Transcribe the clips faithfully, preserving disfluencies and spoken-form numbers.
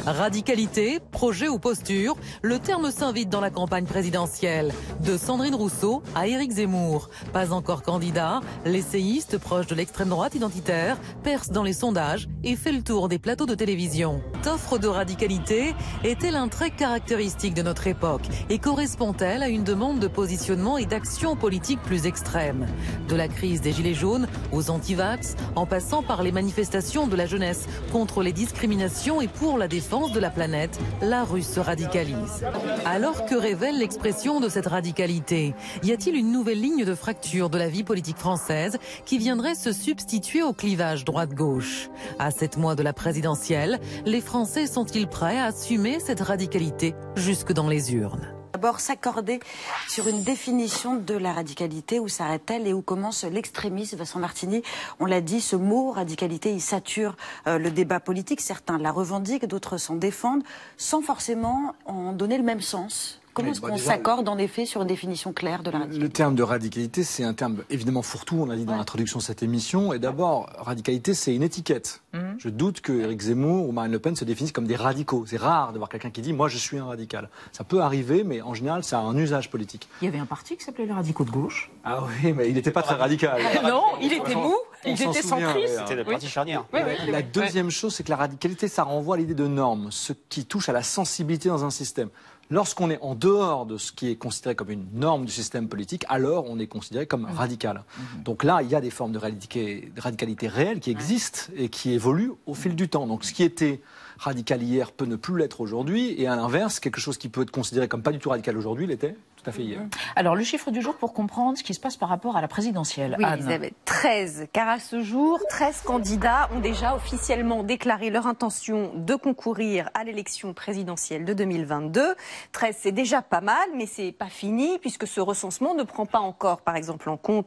Radicalité, projet ou posture, le terme s'invite dans la campagne présidentielle. De Sandrine Rousseau à Éric Zemmour. Pas encore candidat, l'essayiste proche de l'extrême droite identitaire perce dans les sondages et fait le tour des plateaux de télévision. Cette offre de radicalité est-elle un trait caractéristique de notre époque et correspond-elle à une demande de positionnement et d'action politique plus extrême? De la crise des Gilets jaunes aux antivax, en passant par les manifestations de la jeunesse contre les discriminations et pour la défense de la planète, la rue se radicalise. Alors que révèle l'expression de cette radicalité? Y a-t-il une nouvelle ligne de fracture de la vie politique française qui viendrait se substituer au clivage droite-gauche? À sept mois de la présidentielle, les Français sont-ils prêts à assumer cette radicalité jusque dans les urnes? D'abord, s'accorder sur une définition de la radicalité, où s'arrête-t-elle et où commence l'extrémisme. Vincent Martini, on l'a dit, ce mot radicalité, il sature euh, le débat politique. Certains la revendiquent, d'autres s'en défendent, sans forcément en donner le même sens. Comment est-ce qu'on s'accorde en effet sur une définition claire de la radicalité? Le terme de radicalité, c'est un terme évidemment fourre-tout, on l'a dit dans ouais. l'introduction de cette émission. Et d'abord, radicalité, c'est une étiquette. Mmh. Je doute que Éric Zemmour ou Marine Le Pen se définissent comme des radicaux. C'est rare de voir quelqu'un qui dit « moi je suis un radical ». Ça peut arriver, mais en général, ça a un usage politique. Il y avait un parti qui s'appelait les radicaux de gauche. Ah oui, mais il n'était pas très radical. Non, il était mou, il était centriste. C'était le parti charnière. Oui, oui, la deuxième chose, c'est que la radicalité, ça renvoie à l'idée de norme, ce qui touche à la sensibilité dans un système. Lorsqu'on est en dehors de ce qui est considéré comme une norme du système politique, alors on est considéré comme mmh. radical. Mmh. Donc là, il y a des formes de radicalité, de radicalité réelle qui existent et qui évoluent au fil du temps. Donc ce qui était radical hier peut ne plus l'être aujourd'hui, et à l'inverse, quelque chose qui peut être considéré comme pas du tout radical aujourd'hui l'était tout à fait hier. Alors le chiffre du jour pour comprendre ce qui se passe par rapport à la présidentielle. Oui, Anne. Elisabeth, treize, car à ce jour, treize candidats ont déjà officiellement déclaré leur intention de concourir à l'élection présidentielle de deux mille vingt-deux. treize, c'est déjà pas mal, mais c'est pas fini, puisque ce recensement ne prend pas encore, par exemple, en compte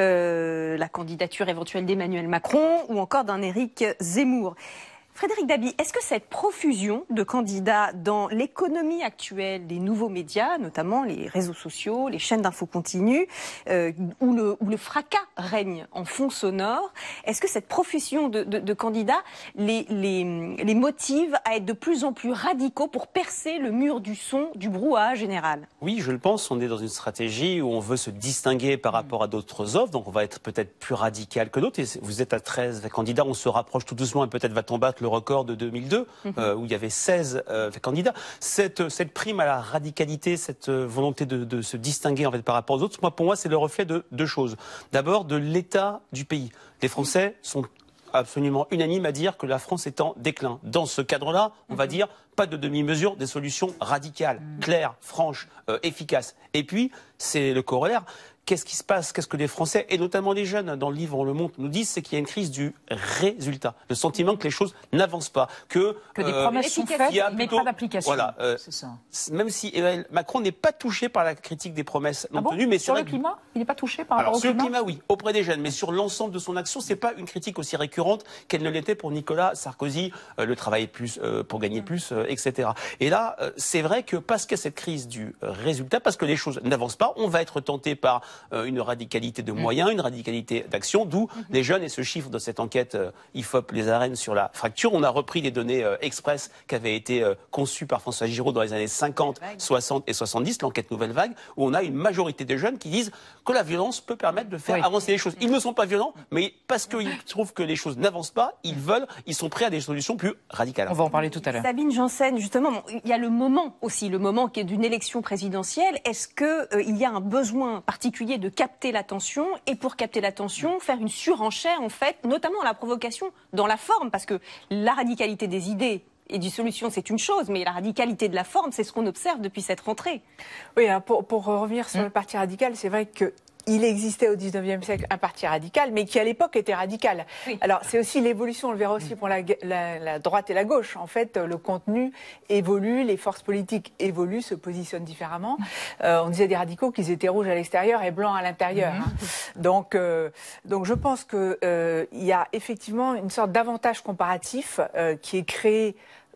euh, la candidature éventuelle d'Emmanuel Macron ou encore d'un Éric Zemmour. Frédéric Dabi, est-ce que cette profusion de candidats dans l'économie actuelle des nouveaux médias, notamment les réseaux sociaux, les chaînes d'infos continues, euh, où, le, où le fracas règne en fond sonore, est-ce que cette profusion de, de, de candidats les, les, les motive à être de plus en plus radicaux pour percer le mur du son, du brouhaha général? Oui, je le pense. On est dans une stratégie où on veut se distinguer par rapport à d'autres offres, donc on va être peut-être plus radical que d'autres. Et vous êtes à treize candidats, on se rapproche tout doucement et peut-être va-t-on battre le record de deux mille deux, mmh. euh, où il y avait seize euh, candidats. Cette, cette prime à la radicalité, cette euh, volonté de, de se distinguer en fait, par rapport aux autres, moi, pour moi, c'est le reflet de deux choses. D'abord, de l'état du pays. Les Français sont absolument unanimes à dire que la France est en déclin. Dans ce cadre-là, on mmh. va dire pas de demi-mesure, des solutions radicales, mmh. claires, franches, euh, efficaces. Et puis, c'est le corollaire. Qu'est-ce qui se passe? Qu'est-ce que les Français, et notamment les jeunes, dans le livre on le montre, nous disent? C'est qu'il y a une crise du résultat. Le sentiment que les choses n'avancent pas. Que, que des euh, promesses sont faites, mais pas d'application. Voilà, euh, c'est ça. Même si Emmanuel Macron n'est pas touché par la critique des promesses non ah bon tenues. Mais sur le climat, il n'est pas touché par Alors, rapport au sur climat. le climat, oui, auprès des jeunes. Mais sur l'ensemble de son action, c'est pas une critique aussi récurrente qu'elle ne l'était pour Nicolas Sarkozy, euh, le travailler plus euh, pour gagner plus, euh, et cetera. Et là, euh, c'est vrai que parce qu'il y a cette crise du résultat, parce que les choses n'avancent pas, on va être tenté par euh, une radicalité de moyens, une radicalité d'action, d'où mmh. les jeunes, et ce chiffre de cette enquête euh, I F O P Les Arènes sur la fracture, on a repris les données euh, Express qui avaient été euh, conçues par François Giraud dans les années cinquante, soixante et soixante-dix, l'enquête Nouvelle Vague, où on a une majorité des jeunes qui disent que la violence peut permettre de faire oui. avancer les choses. Ils ne sont pas violents, mais parce qu'ils trouvent que les choses n'avancent pas, ils veulent, ils sont prêts à des solutions plus radicales. On va en parler tout à l'heure. Sabine Janssen, justement, il y a le moment aussi, le moment qui est d'une élection présidentielle. Est-ce qu'il euh, y a un besoin particulier de capter l'attention, et pour capter l'attention, faire une surenchère, en fait, notamment la provocation dans la forme, parce que la radicalité des idées et des solutions, c'est une chose, mais la radicalité de la forme, c'est ce qu'on observe depuis cette rentrée. Oui, pour, pour revenir sur mmh. le parti radical, c'est vrai que il existait au dix-neuvième siècle un parti radical, mais qui à l'époque était radical. Oui. Alors c'est aussi l'évolution, on le verra aussi pour la, la, la droite et la gauche. En fait, le contenu évolue, les forces politiques évoluent, se positionnent différemment. Euh, on disait des radicaux qu'ils étaient rouges à l'extérieur et blancs à l'intérieur. Mm-hmm. hein. Donc, euh, donc je pense qu'il euh, y a effectivement une sorte d'avantage comparatif euh, qui est créé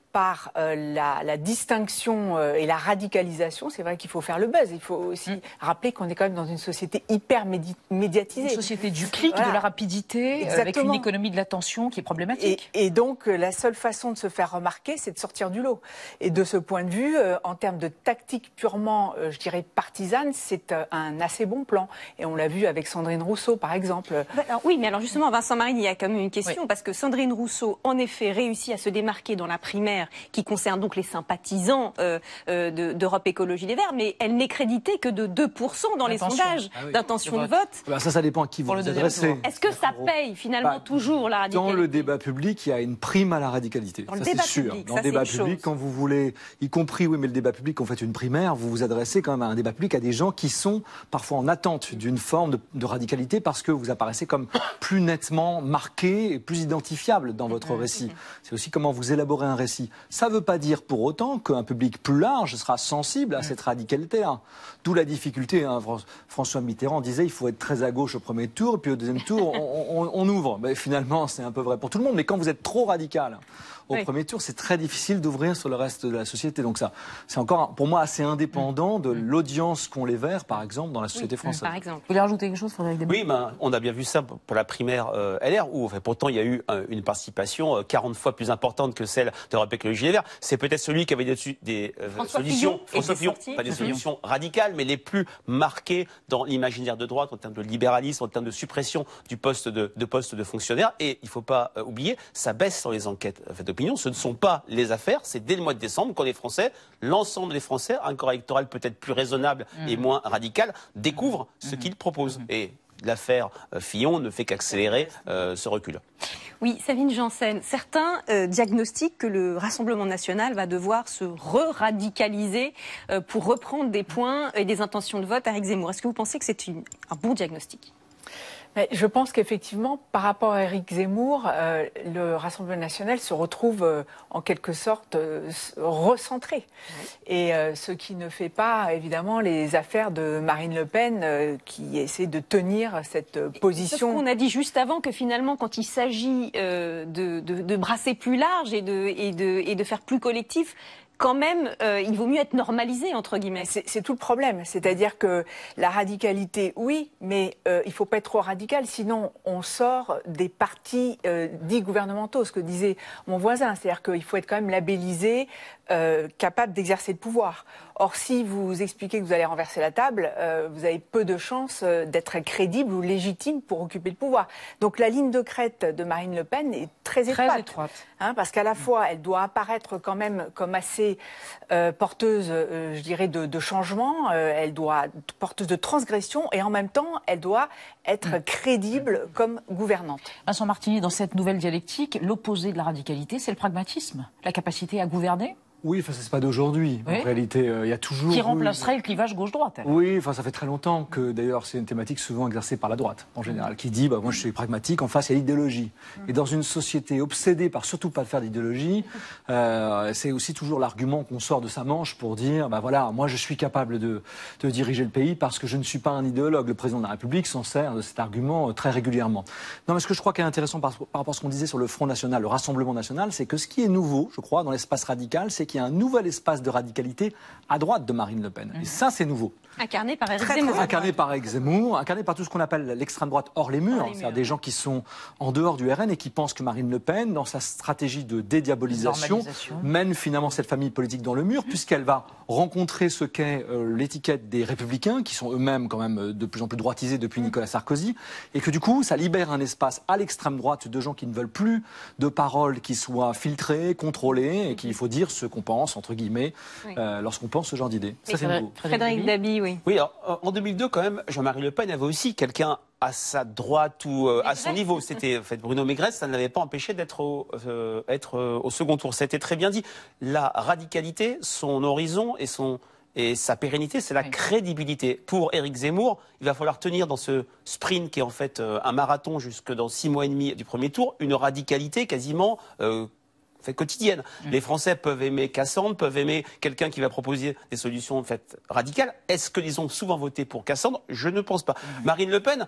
par euh, la, la distinction euh, et la radicalisation. C'est vrai qu'il faut faire le buzz. Il faut aussi mmh. rappeler qu'on est quand même dans une société hyper médi médiatisée. Une société du clic, voilà. de la rapidité, Exactement. avec une économie de l'attention qui est problématique. Et, et donc, euh, la seule façon de se faire remarquer, c'est de sortir du lot. Et de ce point de vue, euh, en termes de tactique purement, euh, je dirais, partisane, c'est euh, un assez bon plan. Et on l'a vu avec Sandrine Rousseau, par exemple. Alors, oui, mais alors justement, Vincent Marine, il y a quand même une question, oui. parce que Sandrine Rousseau, en effet, réussit à se démarquer dans la primaire qui concerne donc les sympathisants euh, euh, d'Europe Écologie Les Verts, mais elle n'est créditée que de deux pour cent dans les sondages ah oui, d'intention de vote. Bah ça, ça dépend à qui vous vous adressez. Est-ce que ça paye finalement bah, toujours la radicalité? Dans le débat public, il y a une prime à la radicalité. Dans ça, c'est sûr. Public, dans ça, le débat public, chose. Quand vous voulez, y compris, oui, mais le débat public, quand vous faites une primaire, vous vous adressez quand même à un débat public à des gens qui sont parfois en attente d'une forme de, de radicalité parce que vous apparaissez comme plus nettement marqué et plus identifiable dans votre récit. C'est aussi comment vous élaborez un récit. Ça ne veut pas dire pour autant qu'un public plus large sera sensible à cette radicalité-là. D'où la difficulté. Hein. François Mitterrand disait il faut être très à gauche au premier tour, et puis au deuxième tour, on, on, on ouvre. Mais finalement, c'est un peu vrai pour tout le monde. Mais quand vous êtes trop radical au oui. premier tour, c'est très difficile d'ouvrir sur le reste de la société. Donc ça, c'est encore, pour moi, assez indépendant de l'audience qu'ont les Verts, par exemple, dans la société oui, française. Par exemple. Vous voulez rajouter quelque chose, Frédéric Debray? Oui, ben, on a bien vu ça pour la primaire euh, L R, où enfin, pourtant il y a eu euh, une participation euh, quarante fois plus importante que celle d'Europe Écologie Les Verts. C'est peut-être celui qui avait des, des euh, solutions, François Fillon, pas des solutions radicales, mais les plus marquées dans l'imaginaire de droite en termes de libéralisme, en termes de suppression du poste de, de poste de fonctionnaire. Et il ne faut pas euh, oublier, ça baisse dans les enquêtes euh, d'opinion. Ce ne sont pas les affaires, c'est dès le mois de décembre quand les Français, l'ensemble des Français, un corps électoral peut-être plus raisonnable mmh. et moins radical, découvrent mmh. ce qu'ils proposent. Mmh. Et l'affaire euh, Fillon ne fait qu'accélérer euh, ce recul. Oui, Sabine Janssen, certains euh, diagnostiquent que le Rassemblement national va devoir se re-radicaliser euh, pour reprendre des points et des intentions de vote à Éric Zemmour. Est-ce que vous pensez que c'est un bon diagnostic ? Mais je pense qu'effectivement, par rapport à Éric Zemmour, euh, le Rassemblement national se retrouve euh, en quelque sorte euh, recentré. Oui. Et euh, ce qui ne fait pas, évidemment, les affaires de Marine Le Pen euh, qui essaie de tenir cette euh, position. On a dit juste avant que finalement, quand il s'agit euh, de, de, de brasser plus large et de, et de, et de faire plus collectif, quand même, euh, il vaut mieux être normalisé, entre guillemets. C'est tout le problème. C'est-à-dire que la radicalité, oui, mais euh, il ne faut pas être trop radical, sinon on sort des partis euh, dits gouvernementaux, ce que disait mon voisin. C'est-à-dire qu'il faut être quand même labellisé, euh, capable d'exercer le pouvoir. Or, si vous expliquez que vous allez renverser la table, euh, vous avez peu de chances euh, d'être crédible ou légitime pour occuper le pouvoir. Donc la ligne de crête de Marine Le Pen est très étroite. Très étroite. Hein, parce qu'à la fois, elle doit apparaître quand même comme assez euh, porteuse, euh, je dirais, de, de changement, euh, elle doit porteuse de transgression, et en même temps, elle doit être mmh. crédible comme gouvernante. Vincent Martini, dans cette nouvelle dialectique, l'opposé de la radicalité, c'est le pragmatisme, la capacité à gouverner. Oui, enfin, ça c'est pas d'aujourd'hui. Oui. En réalité, il euh, y a toujours... Qui remplacerait eu... le clivage gauche-droite. Oui, enfin, ça fait très longtemps que, d'ailleurs, c'est une thématique souvent exercée par la droite, en général, qui dit, bah, moi, je suis pragmatique, en face, il y a l'idéologie. Et dans une société obsédée par surtout pas faire d'idéologie, euh, c'est aussi toujours l'argument qu'on sort de sa manche pour dire, bah voilà, moi, je suis capable de, de diriger le pays parce que je ne suis pas un idéologue. Le président de la République s'en sert de cet argument très régulièrement. Non, mais ce que je crois qui est intéressant par, par rapport à ce qu'on disait sur le Front National, le Rassemblement National, c'est que ce qui est nouveau, je crois, dans l'espace radical, c'est qu'il y a un nouvel espace de radicalité à droite de Marine Le Pen. Et ça, c'est nouveau. Incarné par Éric Zemmour. Incarné par Éric Zemmour, incarné par tout ce qu'on appelle l'extrême droite hors les murs, c'est-à-dire des gens qui sont en dehors du R N et qui pensent que Marine Le Pen, dans sa stratégie de dédiabolisation, mène finalement cette famille politique dans le mur, puisqu'elle va rencontrer ce qu'est euh, l'étiquette des Républicains, qui sont eux-mêmes quand même de plus en plus droitisés depuis Nicolas Sarkozy, et que du coup, ça libère un espace à l'extrême droite de gens qui ne veulent plus de paroles qui soient filtrées, contrôlées, et qu'il faut dire ce qu'on pense, entre guillemets, oui. euh, lorsqu'on pense ce genre d'idée. Ça, c'est nouveau. Frédéric Dabi, oui. Oui, alors, en deux mille deux, quand même, Jean-Marie Le Pen avait aussi quelqu'un à sa droite ou euh, à son niveau. C'était en fait, Bruno Maigret, ça ne l'avait pas empêché d'être au, euh, être, euh, au second tour. Ça a été très bien dit. La radicalité, son horizon et, son, et sa pérennité, c'est la oui. crédibilité. Pour Éric Zemmour, il va falloir tenir dans ce sprint qui est en fait euh, un marathon jusque dans six mois et demi du premier tour, une radicalité quasiment... Euh, fait quotidienne. Mmh. Les Français peuvent aimer Cassandre, peuvent aimer quelqu'un qui va proposer des solutions en fait radicales. Est-ce qu'ils ont souvent voté pour Cassandre? Je ne pense pas. Mmh. Marine Le Pen,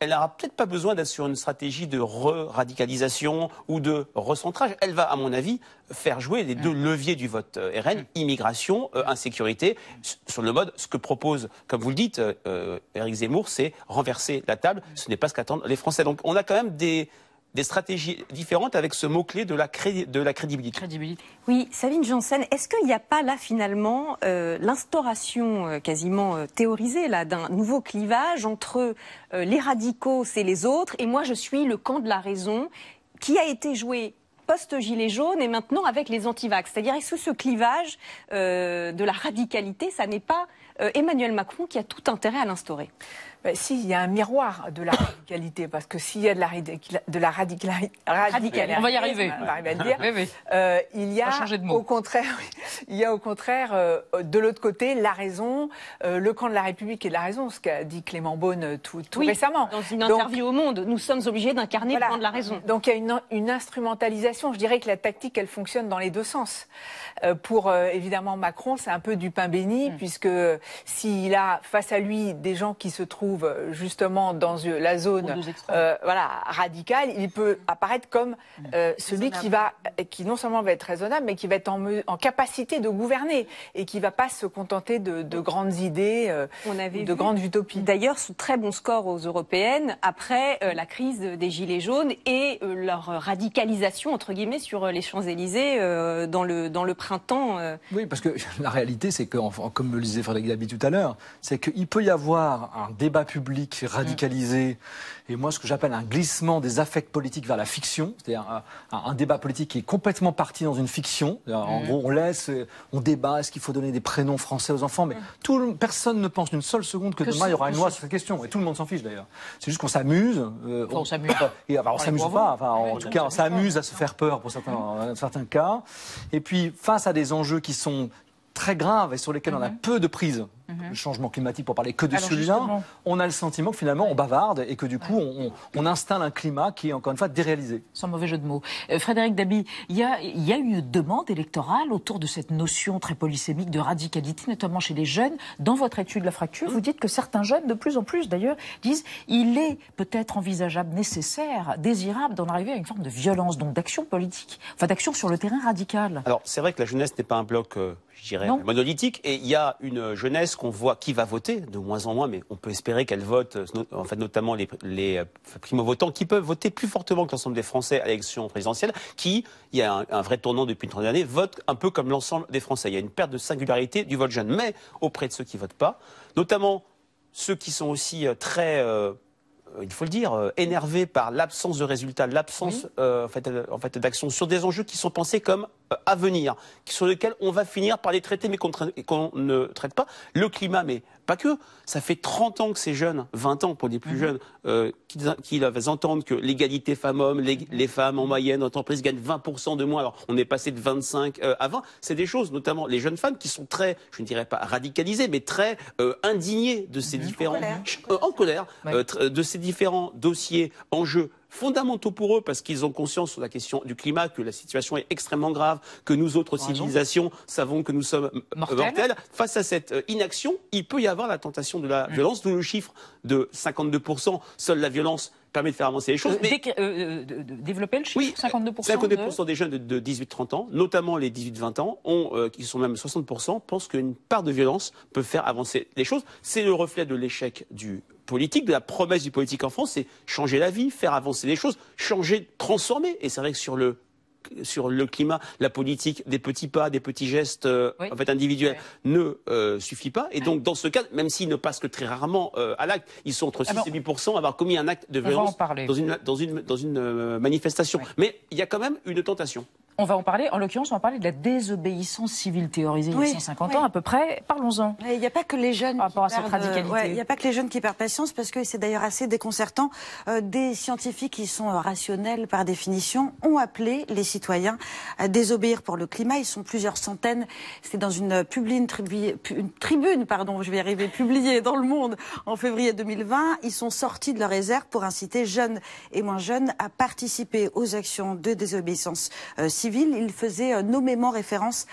elle n'aura peut-être pas besoin d'être sur une stratégie de re-radicalisation ou de recentrage. Elle va, à mon avis, faire jouer les deux leviers du vote R N, immigration, euh, insécurité, sur le mode, ce que propose, comme vous le dites, euh, Éric Zemmour, c'est renverser la table. Ce n'est pas ce qu'attendent les Français. Donc on a quand même des... des stratégies différentes avec ce mot-clé de la, cré... de la crédibilité. Crédibilité. Oui, Sabine Janssen, est-ce qu'il n'y a pas là finalement euh, l'instauration euh, quasiment euh, théorisée là d'un nouveau clivage entre euh, les radicaux, c'est les autres, et moi je suis le camp de la raison, qui a été joué post-gilet jaune et maintenant avec les antivax. C'est-à-dire, est-ce que ce clivage euh, de la radicalité, ça n'est pas euh, Emmanuel Macron qui a tout intérêt à l'instaurer? Ben, si, il y a un miroir de la radicalité, parce que s'il y a de la, de la radicalité, radicalité, on va y arriver, on va arriver à le dire, oui, oui. Euh, il y a de au contraire, il y a au contraire euh, de l'autre côté la raison, euh, le camp de la République et de la raison, ce qu'a dit Clément Beaune tout, tout oui, récemment. Dans une Donc, interview au Monde, nous sommes obligés d'incarner voilà. le camp de la raison. Donc il y a une, une instrumentalisation. Je dirais que la tactique, elle fonctionne dans les deux sens. Euh, pour euh, évidemment Macron, c'est un peu du pain béni, mmh. puisque s'il a face à lui des gens qui se trouvent justement dans la zone euh, voilà, radicale, il peut apparaître comme euh, celui qui va, qui non seulement va être raisonnable, mais qui va être en, en capacité de gouverner et qui ne va pas se contenter de, de grandes idées, euh, On avait de vu, grandes utopies. D'ailleurs, ce très bon score aux européennes après euh, la crise des Gilets jaunes et euh, leur radicalisation, entre guillemets, sur les Champs-Élysées euh, dans, le, dans le printemps. Euh... Oui, parce que la réalité, c'est que, comme me le disait Frédéric Dabi tout à l'heure, c'est qu'il peut y avoir un débat public radicalisé, et moi ce que j'appelle un glissement des affects politiques vers la fiction, c'est-à-dire un, un, un débat politique qui est complètement parti dans une fiction. En mmh. gros, on laisse, on débat, est-ce qu'il faut donner des prénoms français aux enfants, mais mmh. tout, personne ne pense une seule seconde que, que demain il y aura une loi sur cette question, et tout le monde s'en fiche d'ailleurs. C'est juste qu'on s'amuse. Euh, on, on s'amuse. Et enfin, on s'amuse pas. Enfin, en oui, tout cas, on s'amuse à se faire peur pour certains, dans certains cas. Et puis, face à des enjeux qui sont très graves et sur lesquels mmh. on a peu de prise. Mmh. Le changement climatique, pour parler que de celui-là, on a le sentiment que finalement on bavarde et que du coup on, on installe un climat qui est encore une fois déréalisé. Sans mauvais jeu de mots. Euh, Frédéric Dabi, il y a, y a une demande électorale autour de cette notion très polysémique de radicalité, notamment chez les jeunes. Dans votre étude La Fracture, mmh. vous dites que certains jeunes, de plus en plus d'ailleurs, disent il est peut-être envisageable, nécessaire, désirable d'en arriver à une forme de violence, donc d'action politique, enfin d'action sur le terrain radical. Alors c'est vrai que la jeunesse n'est pas un bloc, euh, je dirais, non. monolithique, et il y a une jeunesse qu'on voit qui va voter, de moins en moins, mais on peut espérer qu'elle vote, en fait, notamment les, les primo-votants, qui peuvent voter plus fortement que l'ensemble des Français à l'élection présidentielle, qui, il y a un, un vrai tournant depuis une trentaine d'années, votent un peu comme l'ensemble des Français. Il y a une perte de singularité du vote jeune, mais auprès de ceux qui ne votent pas, notamment ceux qui sont aussi très... Euh, il faut le dire, euh, énervé par l'absence de résultats, l'absence oui. euh, en fait, euh, en fait, d'action sur des enjeux qui sont pensés comme euh, à venir, sur lesquels on va finir par les traiter mais qu'on qu'on ne traite pas. Le climat, mais pas que. Ça fait trente ans que ces jeunes, vingt ans pour les plus mmh. jeunes, euh, qui, qui entendent que l'égalité femmes-hommes, les, les femmes en moyenne en entreprise gagnent vingt pour cent de moins. Alors on est passé de vingt-cinq euh, à vingt. C'est des choses, notamment les jeunes femmes, qui sont très, je ne dirais pas radicalisées, mais très euh, indignées de ces mmh. différents... En colère, euh, en colère ouais. euh, de ces différents dossiers, enjeux fondamentaux pour eux, parce qu'ils ont conscience sur la question du climat, que la situation est extrêmement grave, que nous autres civilisations savons que nous sommes mortels. mortels. Face à cette inaction, il peut y avoir la tentation de la mmh. violence, d'où le chiffre de cinquante-deux pour cent. Seule la violence permet de faire avancer les choses. Euh, mais... euh, de, de développer le chiffre, oui, cinquante-deux pour cent cinquante-deux pour cent de... des jeunes de, de dix-huit à trente ans, notamment les dix-huit à vingt ans, ont, euh, qui sont même soixante pour cent, pensent qu'une part de violence peut faire avancer les choses. C'est le reflet de l'échec du politique, de la promesse du politique en France, c'est changer la vie, faire avancer les choses, changer, transformer. Et c'est vrai que sur le sur le climat, la politique des petits pas, des petits gestes euh, oui. en fait, individuels oui. ne euh, suffit pas. Et donc, dans ce cas, même s'ils ne passent que très rarement euh, à l'acte, ils sont entre six Alors, et huit pour cent à avoir commis un acte de violence dans une, dans une, dans une euh, manifestation. Oui. Mais il y a quand même une tentation. On va en parler, en l'occurrence, on va parler de la désobéissance civile théorisée oui, il y a cent cinquante oui. ans à peu près. Parlons-en. Il n'y a pas que les jeunes par rapport qui à cette perdent, radicalité. Ouais, il n'y a pas que les jeunes qui perdent patience, parce que c'est d'ailleurs assez déconcertant. Euh, des scientifiques qui sont rationnels par définition ont appelé les citoyens à désobéir pour le climat. Ils sont plusieurs centaines. C'est dans une, publi, une, tribu, une tribune, pardon, je vais y arriver, publiée dans Le Monde en février deux mille vingt. Ils sont sortis de leur réserve pour inciter jeunes et moins jeunes à participer aux actions de désobéissance euh, civile. Ils faisaient nommément référence